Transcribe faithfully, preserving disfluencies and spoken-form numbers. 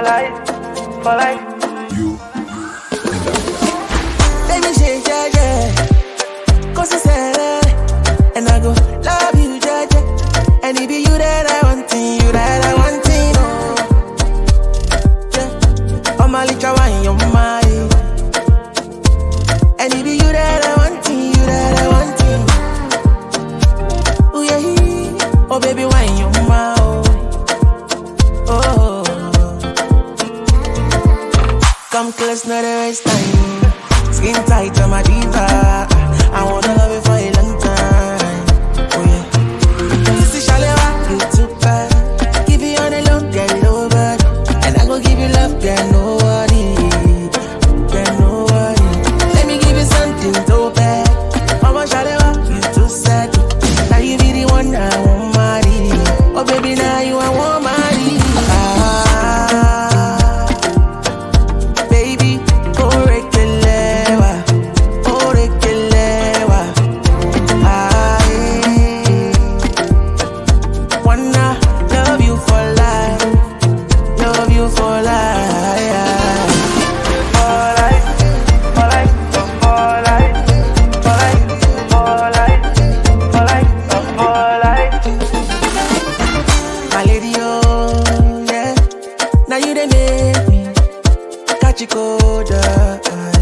life, for life. You. Baby, shake, yeah, yeah. Cause you said it, and I go love you, yeah, yeah. And it be you that I want, you that I want, oh. Yeah. Oh, my little wine, you're mine. And it be you that I want, you that I want, oh, yeah. Oh, baby, wine, you're mine, oh. Oh. Come close, not a waste time. Skin tight on my diva. I wanna love you for a long time. Oh yeah. Sissy Shalewa, you too bad. Give you on the low, get low bad. And I go give you love, get no worry, get no worry. Let me give you something so bad. Mama Shalewa, you too sad. Now you be the one I want marry. Oh baby, now you I want marry. Ah, baby, go rekelewa, oh rekelewa. Ah, eh. Wanna love you for life, love you for life. For life, for life, for life, for life, for life, for life, for life. My lady, oh yeah. Now you done make me catch you cold, uh,